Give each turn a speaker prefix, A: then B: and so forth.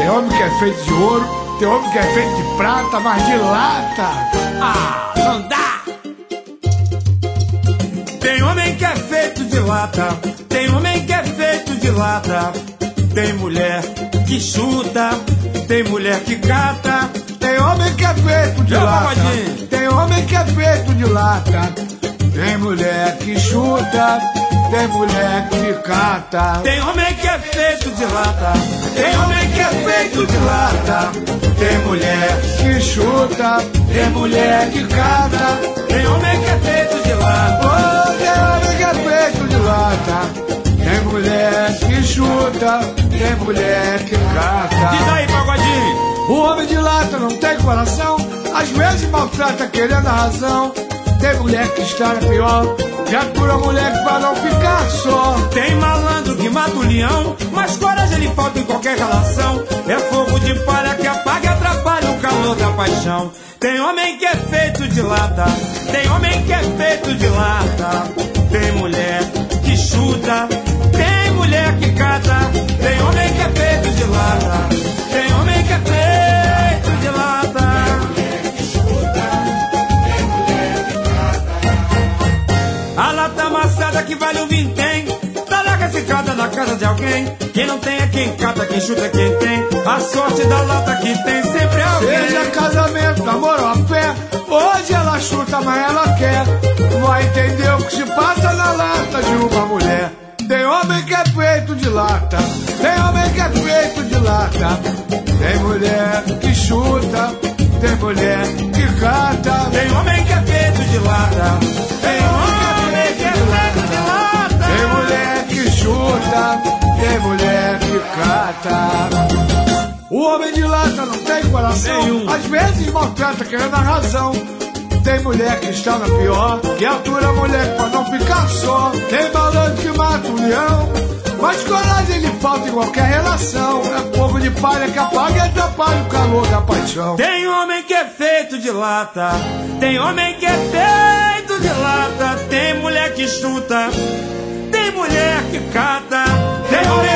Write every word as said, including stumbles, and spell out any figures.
A: Tem homem que é feito de ouro, tem homem que é feito de prata, mas de lata.
B: Ah, não dá! Tem homem que é feito de lata, tem homem que é feito de lata. Tem mulher que chuta, tem mulher que cata.
A: Tem homem que é feito de
B: Meu
A: lata,
B: pagodinho.
A: tem homem que é feito de lata. Tem mulher que chuta, tem mulher que cata.
B: Tem homem que é feito de lata,
A: Tem homem que é feito de lata, tem mulher que chuta, tem mulher que cata.
B: tem homem que é feito de lata.
A: Oh, tem homem que é feito de lata, tem mulher que chuta, tem mulher que
B: Diz
A: cata.
B: aí, pagodinho.
A: O homem de lata não tem coração, às vezes maltrata querendo a razão. Tem mulher que está pior, já atura mulher pra não ficar só.
B: Tem malandro que mata o leão, mas coragem lhe falta em qualquer relação. É fogo de palha que apaga e atrapalha o calor da paixão. Tem homem que é feito de lata, tem homem que é feito de lata. Tem mulher que chuta, tem mulher que cata. Tem homem que é feito de lata, tem homem que é feito de lata. A lata amassada que vale um vintém, tá lá classificada na casa de alguém. Quem não tem é quem cata, quem chuta é quem tem. A sorte da lata que tem sempre é alguém.
A: Seja casamento, namoro ou a fé, hoje ela chuta, mas ela quer. Vai entender o que se passa na lata de uma mulher. Tem homem que é feito de lata, tem homem que é feito de lata. Tem mulher que chuta, tem mulher que cata.
B: Tem homem que é feito de lata, tem homem que é feito de lata.
A: Tem mulher que chuta, tem mulher que cata. O homem de lata não tem coração,
B: Nenhum.
A: às vezes maltrata querendo a razão. Tem mulher que está na pior, que atura a mulher pra não ficar só. Tem malandro que mata o leão, mas coragem lhe falta em qualquer relação. É fogo de palha que apaga e atrapalha o calor da paixão.
B: Tem homem que é feito de lata, tem homem que é feito de lata. Tem mulher que chuta, tem mulher que cata. Tem homem